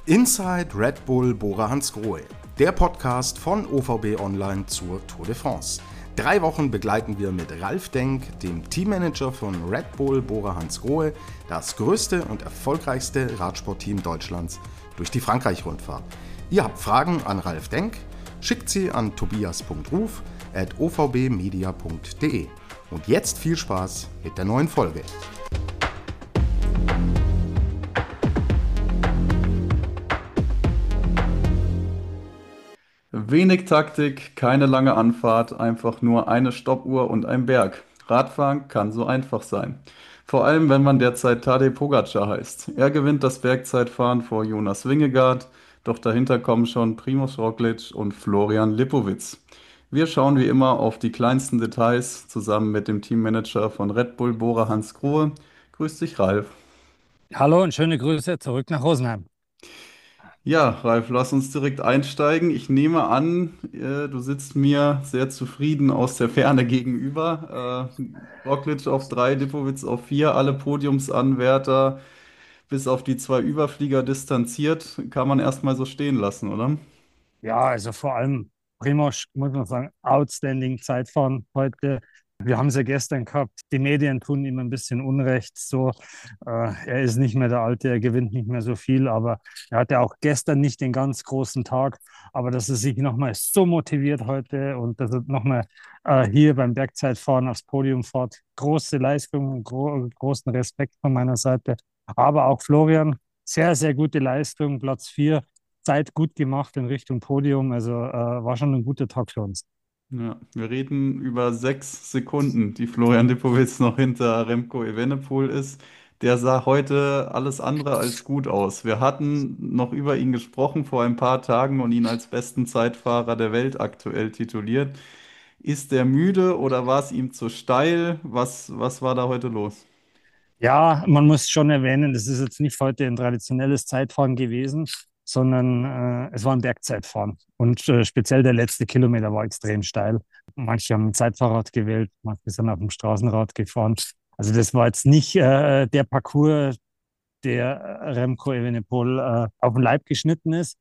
Inside Red Bull Bora Hansgrohe, der Podcast von OVB Online zur Tour de France. 3 Wochen begleiten wir mit Ralf Denk, dem Teammanager von Red Bull Bora Hansgrohe, das größte und erfolgreichste Radsportteam Deutschlands, durch die Frankreich-Rundfahrt. Ihr habt Fragen an Ralf Denk? Schickt sie an tobias.ruf@ovbmedia.de. Und jetzt viel Spaß mit der neuen Folge. Wenig Taktik, keine lange Anfahrt, einfach nur eine Stoppuhr und ein Berg. Radfahren kann so einfach sein. Vor allem, wenn man derzeit Tadej Pogačar heißt. Er gewinnt das Bergzeitfahren vor Jonas Vingegaard, doch dahinter kommen schon Primož Roglič und Florian Lipowitz. Wir schauen wie immer auf die kleinsten Details zusammen mit dem Teammanager von Red Bull Bora Hansgrohe. Grüß dich, Ralf. Hallo und schöne Grüße zurück nach Rosenheim. Ja, Ralf, lass uns direkt einsteigen. Ich nehme an, du sitzt mir sehr zufrieden aus der Ferne gegenüber. Roglič auf 3, Lipowitz auf 4, alle Podiumsanwärter bis auf die 2 Überflieger distanziert. Kann man erstmal so stehen lassen, oder? Ja, also vor allem Primož, muss man sagen, outstanding Zeitfahren heute. Wir haben es ja gestern gehabt. Die Medien tun ihm ein bisschen Unrecht. So, er ist nicht mehr der Alte, er gewinnt nicht mehr so viel, aber er hatte auch gestern nicht den ganz großen Tag. Aber dass er sich nochmal so motiviert heute und dass er nochmal hier beim Bergzeitfahren aufs Podium fährt, große Leistung, großen Respekt von meiner Seite. Aber auch Florian, sehr, sehr gute Leistung, Platz 4. Zeit gut gemacht in Richtung Podium. Also war schon ein guter Tag für uns. Ja, wir reden über 6 Sekunden, die Florian Lipowitz noch hinter Remco Evenepoel ist. Der sah heute alles andere als gut aus. Wir hatten noch über ihn gesprochen vor ein paar Tagen und ihn als besten Zeitfahrer der Welt aktuell tituliert. Ist der müde oder war es ihm zu steil? Was war da heute los? Ja, man muss schon erwähnen, das ist jetzt nicht heute ein traditionelles Zeitfahren gewesen, sondern es war ein Bergzeitfahren. Und speziell der letzte Kilometer war extrem steil. Manche haben ein Zeitfahrrad gewählt, manche sind auf dem Straßenrad gefahren. Also das war jetzt nicht der Parcours, der Remco Evenepoel auf den Leib geschnitten ist.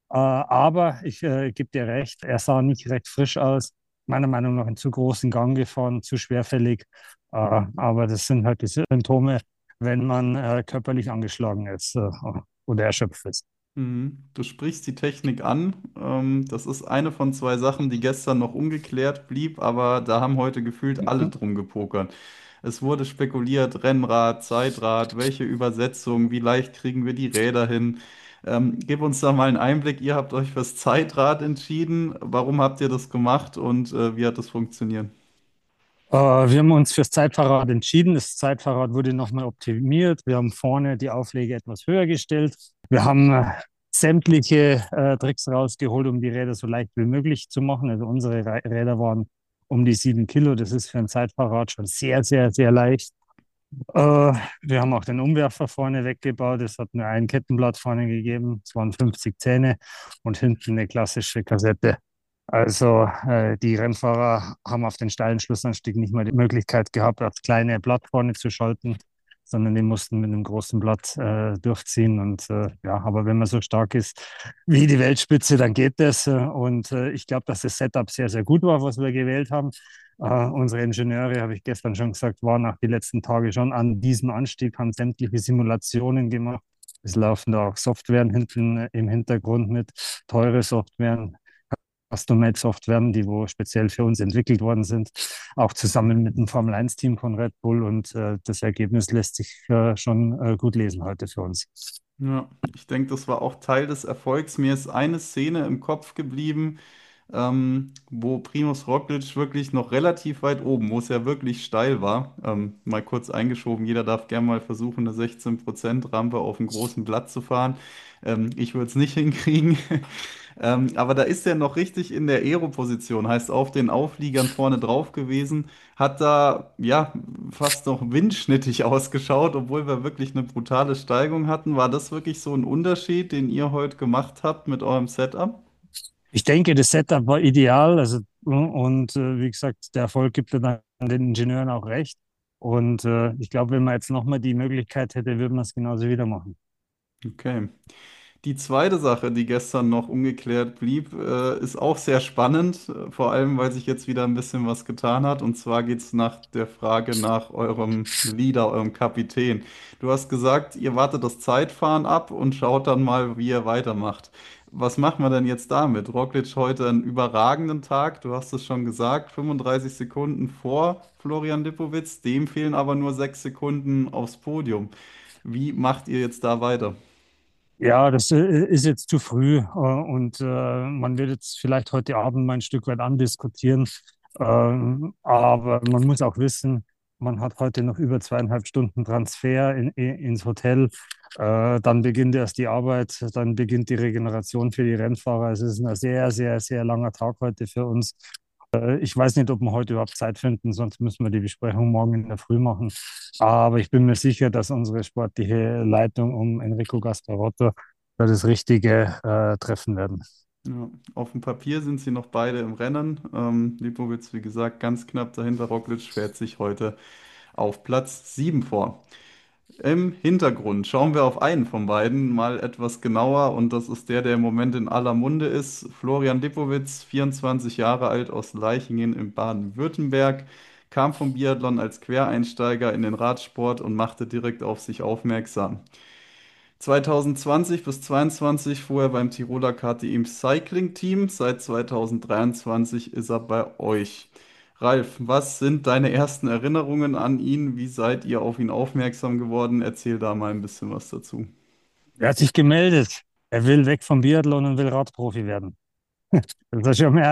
Aber ich gebe dir recht, er sah nicht recht frisch aus. Meiner Meinung nach einen zu großen Gang gefahren, zu schwerfällig. Aber das sind halt die Symptome, wenn man körperlich angeschlagen ist oder erschöpft ist. Mhm. Du sprichst die Technik an. Das ist eine von 2 Sachen, die gestern noch ungeklärt blieb, aber da haben heute gefühlt alle Mhm. drum gepokert. Es wurde spekuliert, Rennrad, Zeitrad, welche Übersetzung, wie leicht kriegen wir die Räder hin? Gib uns da mal einen Einblick. Ihr habt euch fürs Zeitrad entschieden. Warum habt ihr das gemacht und wie hat das funktioniert? Wir haben uns fürs Zeitfahrrad entschieden. Das Zeitfahrrad wurde nochmal optimiert. Wir haben vorne die Auflege etwas höher gestellt. Wir haben sämtliche Tricks rausgeholt, um die Räder so leicht wie möglich zu machen. Also unsere Räder waren um die 7 Kilo. Das ist für ein Zeitfahrrad schon sehr, sehr, sehr leicht. Wir haben auch den Umwerfer vorne weggebaut. Es hat nur ein Kettenblatt vorne gegeben. Es waren 50 Zähne und hinten eine klassische Kassette. Also die Rennfahrer haben auf den steilen Schlussanstieg nicht mal die Möglichkeit gehabt, das kleine Blatt vorne zu schalten, sondern die mussten mit einem großen Blatt durchziehen. Und ja, aber wenn man so stark ist wie die Weltspitze, dann geht das. Und ich glaube, dass das Setup sehr, sehr gut war, was wir gewählt haben. Unsere Ingenieure, habe ich gestern schon gesagt, waren auch die letzten Tage schon an diesem Anstieg, haben sämtliche Simulationen gemacht. Es laufen da auch Softwaren hinten im Hintergrund mit, teure Softwaren, Custom-Made-Softwaren, die wo speziell für uns entwickelt worden sind, auch zusammen mit dem Formel-1-Team von Red Bull. Und das Ergebnis lässt sich schon gut lesen heute für uns. Ja, ich denke, das war auch Teil des Erfolgs. Mir ist eine Szene im Kopf geblieben, wo Primož Roglič wirklich noch relativ weit oben, wo es ja wirklich steil war, mal kurz eingeschoben, jeder darf gerne mal versuchen, eine 16% Rampe auf einem großen Blatt zu fahren. Ich würde es nicht hinkriegen. Aber da ist er noch richtig in der Aero-Position, heißt auf den Aufliegern vorne drauf gewesen, hat da ja fast noch windschnittig ausgeschaut, obwohl wir wirklich eine brutale Steigung hatten. War das wirklich so ein Unterschied, den ihr heute gemacht habt mit eurem Setup? Ich denke, das Setup war ideal. Also, und wie gesagt, der Erfolg gibt ja dann den Ingenieuren auch recht. Und ich glaube, wenn man jetzt nochmal die Möglichkeit hätte, würde man es genauso wieder machen. Okay. Die zweite Sache, die gestern noch ungeklärt blieb, ist auch sehr spannend, vor allem weil sich jetzt wieder ein bisschen was getan hat. Und zwar geht es nach der Frage nach eurem Leader, eurem Kapitän. Du hast gesagt, ihr wartet das Zeitfahren ab und schaut dann mal, wie ihr weitermacht. Was machen wir denn jetzt damit? Roglic heute einen überragenden Tag, du hast es schon gesagt, 35 Sekunden vor Florian Lippowitz, dem fehlen aber nur 6 Sekunden aufs Podium. Wie macht ihr jetzt da weiter? Ja, das ist jetzt zu früh und man wird jetzt vielleicht heute Abend mal ein Stück weit andiskutieren. Aber man muss auch wissen, man hat heute noch über 2,5 Stunden Transfer ins Hotel. Dann beginnt erst die Arbeit, dann beginnt die Regeneration für die Rennfahrer. Es ist ein sehr, sehr, sehr langer Tag heute für uns. Ich weiß nicht, ob wir heute überhaupt Zeit finden, sonst müssen wir die Besprechung morgen in der Früh machen. Aber ich bin mir sicher, dass unsere sportliche Leitung um Enrico Gasparotto da das Richtige treffen werden. Ja, auf dem Papier sind sie noch beide im Rennen. Lipowitz, wie gesagt, ganz knapp dahinter. Roglic fährt sich heute auf Platz 7 vor. Im Hintergrund schauen wir auf einen von beiden mal etwas genauer und das ist der, der im Moment in aller Munde ist. Florian Lipowitz, 24 Jahre alt, aus Leichingen in Baden-Württemberg, kam vom Biathlon als Quereinsteiger in den Radsport und machte direkt auf sich aufmerksam. 2020 bis 2022 fuhr er beim Tiroler KTM Cycling Team. Seit 2023 ist er bei euch. Ralf, was sind deine ersten Erinnerungen an ihn? Wie seid ihr auf ihn aufmerksam geworden? Erzähl da mal ein bisschen was dazu. Er hat sich gemeldet. Er will weg vom Biathlon und will Radprofi werden. Das ist schon mal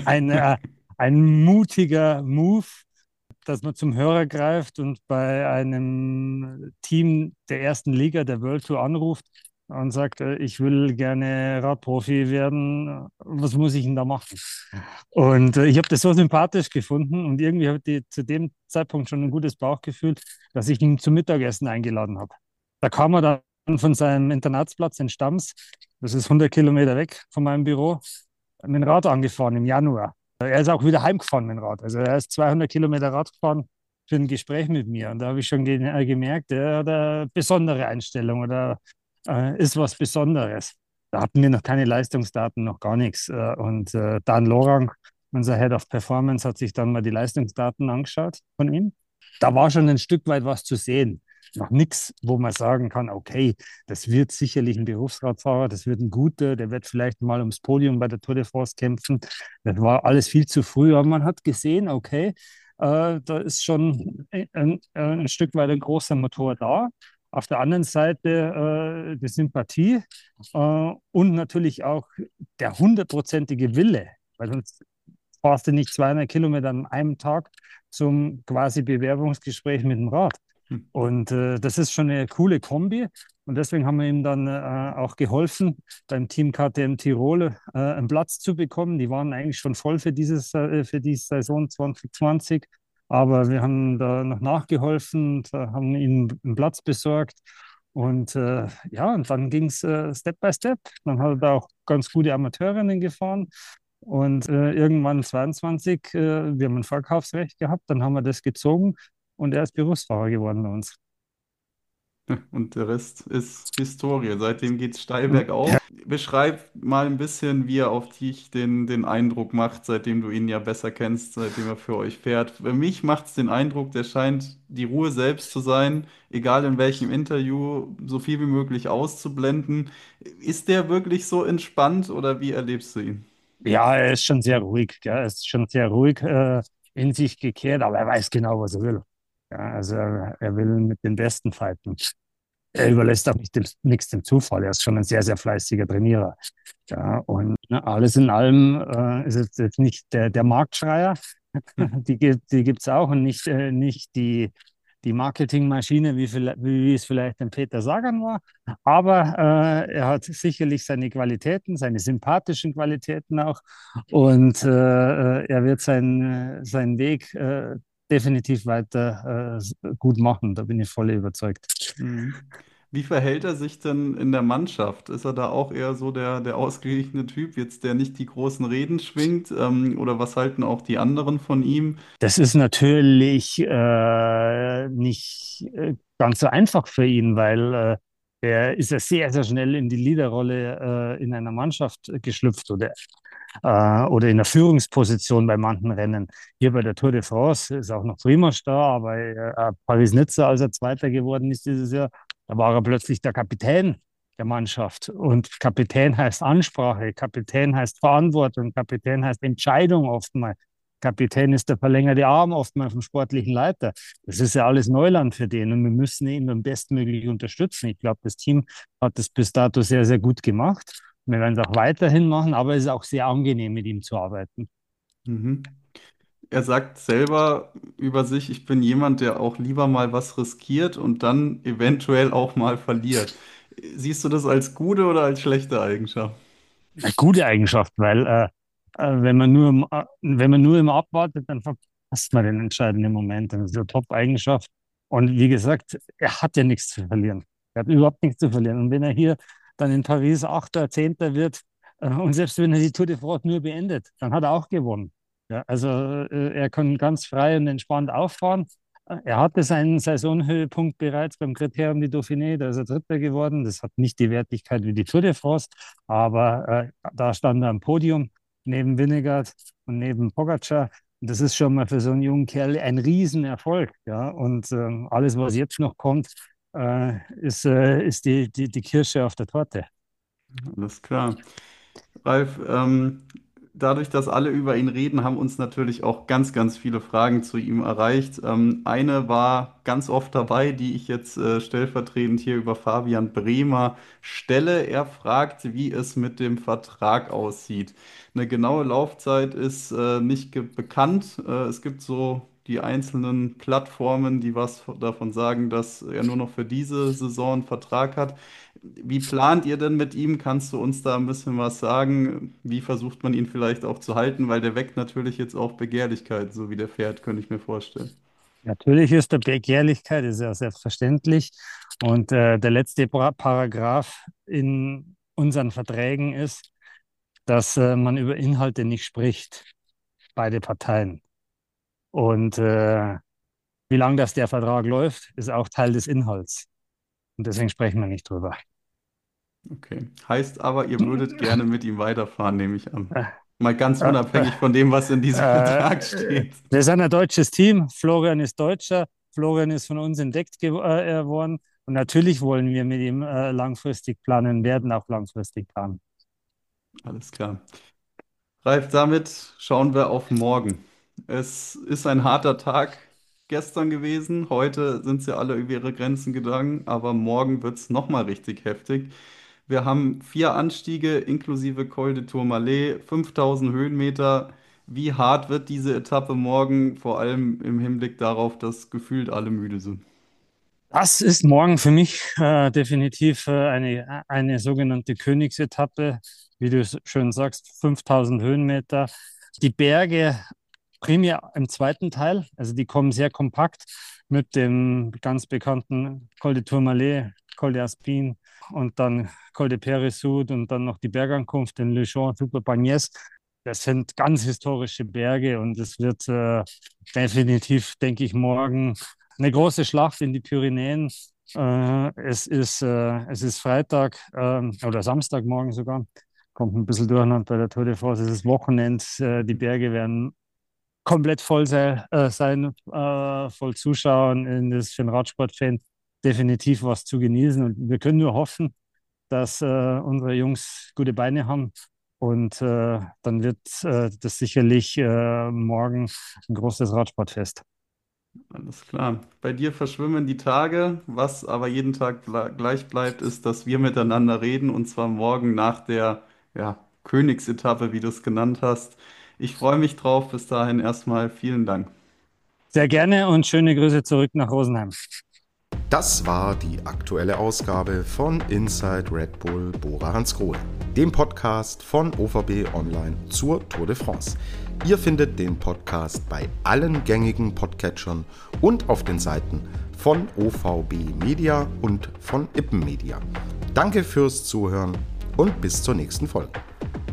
ein mutiger Move, dass man zum Hörer greift und bei einem Team der ersten Liga der World Tour anruft und sagt, ich will gerne Radprofi werden. Was muss ich denn da machen? Und ich habe das so sympathisch gefunden und irgendwie hatte ich zu dem Zeitpunkt schon ein gutes Bauchgefühl, dass ich ihn zum Mittagessen eingeladen habe. Da kam er dann von seinem Internatsplatz in Stams, das ist 100 Kilometer weg von meinem Büro, mit dem Rad angefahren im Januar. Er ist auch wieder heimgefahren mit dem Rad. Also er ist 200 Kilometer Rad gefahren für ein Gespräch mit mir. Und da habe ich schon gemerkt, er hat eine besondere Einstellung oder ist was Besonderes. Da hatten wir noch keine Leistungsdaten, noch gar nichts. Und Dan Lorang, unser Head of Performance, hat sich dann mal die Leistungsdaten angeschaut von ihm. Da war schon ein Stück weit was zu sehen. Noch nichts, wo man sagen kann, okay, das wird sicherlich ein Berufsradfahrer, das wird ein guter, der wird vielleicht mal ums Podium bei der Tour de France kämpfen. Das war alles viel zu früh, aber man hat gesehen, okay, da ist schon ein Stück weit ein großer Motor da. Auf der anderen Seite die Sympathie und natürlich auch der hundertprozentige Wille, weil sonst fahrst du nicht 200 Kilometer an einem Tag zum quasi Bewerbungsgespräch mit dem Rad. Hm. Und das ist schon eine coole Kombi. Und deswegen haben wir ihm dann auch geholfen, beim Team KTM Tirol einen Platz zu bekommen. Die waren eigentlich schon voll für die Saison 2020. Aber wir haben da noch nachgeholfen und haben ihm einen Platz besorgt. Und ja, und dann ging es Step by Step. Dann hat er da auch ganz gute Amateurinnen gefahren. Und irgendwann 22, wir haben ein Verkaufsrecht gehabt, dann haben wir das gezogen und er ist Berufsfahrer geworden bei uns. Und der Rest ist Historie. Seitdem geht es steil bergauf. Beschreib mal ein bisschen, wie er auf dich den Eindruck macht, seitdem du ihn ja besser kennst, seitdem er für euch fährt. Für mich macht es den Eindruck, der scheint die Ruhe selbst zu sein, egal in welchem Interview, so viel wie möglich auszublenden. Ist der wirklich so entspannt oder wie erlebst du ihn? Ja, er ist schon sehr ruhig, ja, er ist schon sehr ruhig in sich gekehrt, aber er weiß genau, was er will. Ja, also er will mit den Besten fighten. Er überlässt auch nichts dem Zufall. Er ist schon ein sehr, sehr fleißiger Trainierer. Ja, und alles in allem ist jetzt nicht der Marktschreier. Die gibt es auch und nicht die Marketingmaschine, wie es vielleicht ein Peter Sagan war. Aber er hat sicherlich seine Qualitäten, seine sympathischen Qualitäten auch. Und er wird seinen Weg definitiv weiter gut machen. Da bin ich voll überzeugt. Mhm. Wie verhält er sich denn in der Mannschaft? Ist er da auch eher so der ausgeglichene Typ, jetzt der nicht die großen Reden schwingt? Oder was halten auch die anderen von ihm? Das ist natürlich nicht ganz so einfach für ihn, weil Der ist ja sehr, sehr schnell in die Leaderrolle in einer Mannschaft geschlüpft oder in der Führungsposition bei manchen Rennen. Hier bei der Tour de France ist auch noch Primož da, aber Paris-Nizza, als er Zweiter geworden ist dieses Jahr, da war er plötzlich der Kapitän der Mannschaft. Und Kapitän heißt Ansprache, Kapitän heißt Verantwortung, Kapitän heißt Entscheidung oftmals. Kapitän ist der verlängerte Arm oftmals vom sportlichen Leiter. Das ist ja alles Neuland für den und wir müssen ihn am bestmöglich unterstützen. Ich glaube, das Team hat das bis dato sehr, sehr gut gemacht. Wir werden es auch weiterhin machen, aber es ist auch sehr angenehm, mit ihm zu arbeiten. Mhm. Er sagt selber über sich, ich bin jemand, der auch lieber mal was riskiert und dann eventuell auch mal verliert. Siehst du das als gute oder als schlechte Eigenschaft? Eine gute Eigenschaft, weil wenn man nur immer abwartet, dann verpasst man den entscheidenden Moment. Das ist eine Top-Eigenschaft. Und wie gesagt, er hat ja nichts zu verlieren. Er hat überhaupt nichts zu verlieren. Und wenn er hier dann in Paris Achter, Zehnter wird, und selbst wenn er die Tour de France nur beendet, dann hat er auch gewonnen. Ja, also er kann ganz frei und entspannt auffahren. Er hatte seinen Saisonhöhepunkt bereits beim Critérium du Dauphiné, da ist er Dritter geworden. Das hat nicht die Wertigkeit wie die Tour de France, aber da stand er am Podium neben Vingegaard und neben Pogacar. Und das ist schon mal für so einen jungen Kerl ein Riesenerfolg. Ja? Und alles, was jetzt noch kommt, ist die Kirsche auf der Torte. Alles klar. Ralf, dadurch, dass alle über ihn reden, haben uns natürlich auch ganz, ganz viele Fragen zu ihm erreicht. Eine war ganz oft dabei, die ich jetzt stellvertretend hier über Fabian Bremer stelle. Er fragt, wie es mit dem Vertrag aussieht. Eine genaue Laufzeit ist nicht bekannt. Es gibt so die einzelnen Plattformen, die was davon sagen, dass er nur noch für diese Saison einen Vertrag hat. Wie plant ihr denn mit ihm? Kannst du uns da ein bisschen was sagen? Wie versucht man ihn vielleicht auch zu halten? Weil der weckt natürlich jetzt auch Begehrlichkeit, so wie der fährt, könnte ich mir vorstellen. Natürlich ist der Begehrlichkeit, ist ja selbstverständlich. Und der letzte Paragraph in unseren Verträgen ist, dass man über Inhalte nicht spricht, beide Parteien. Und wie lange das der Vertrag läuft, ist auch Teil des Inhalts. Und deswegen sprechen wir nicht drüber. Okay. Heißt aber, ihr würdet gerne mit ihm weiterfahren, nehme ich an. Äh, Mal ganz äh, unabhängig von dem, was in diesem Vertrag steht. Wir sind ein deutsches Team. Florian ist Deutscher. Florian ist von uns entdeckt worden. Und natürlich wollen wir mit ihm langfristig planen, werden auch langfristig planen. Alles klar. Ralf, damit schauen wir auf morgen. Es ist ein harter Tag gestern gewesen. Heute sind sie alle über ihre Grenzen gegangen, aber morgen wird es nochmal richtig heftig. Wir haben 4 Anstiege inklusive Col de Tourmalet, 5000 Höhenmeter. Wie hart wird diese Etappe morgen, vor allem im Hinblick darauf, dass gefühlt alle müde sind? Das ist morgen für mich definitiv eine sogenannte Königsetappe, wie du es schön sagst, 5000 Höhenmeter. Die Berge primär im zweiten Teil, also die kommen sehr kompakt mit dem ganz bekannten Col de Tourmalet, Col de Aspin und dann Col de Peyresourde und dann noch die Bergankunft in Le Champ Super Bagnès. Das sind ganz historische Berge und es wird definitiv, denke ich, morgen eine große Schlacht in die Pyrenäen. Es ist Freitag oder Samstagmorgen sogar. Kommt ein bisschen durcheinander bei der Tour de France. Es ist Wochenend. Die Berge werden komplett voll sein, voll Zuschauern. Das ist für einen Radsportfan definitiv was zu genießen. Und wir können nur hoffen, dass unsere Jungs gute Beine haben. Und dann wird das sicherlich morgen ein großes Radsportfest. Alles klar. Bei dir verschwimmen die Tage. Was aber jeden Tag gleich bleibt, ist, dass wir miteinander reden und zwar morgen nach der ja, Königsetappe, wie du es genannt hast. Ich freue mich drauf. Bis dahin erstmal vielen Dank. Sehr gerne und schöne Grüße zurück nach Rosenheim. Das war die aktuelle Ausgabe von Inside Red Bull Bora Hansgrohe, dem Podcast von OVB Online zur Tour de France. Ihr findet den Podcast bei allen gängigen Podcatchern und auf den Seiten von OVB Media und von Ippen Media. Danke fürs Zuhören und bis zur nächsten Folge.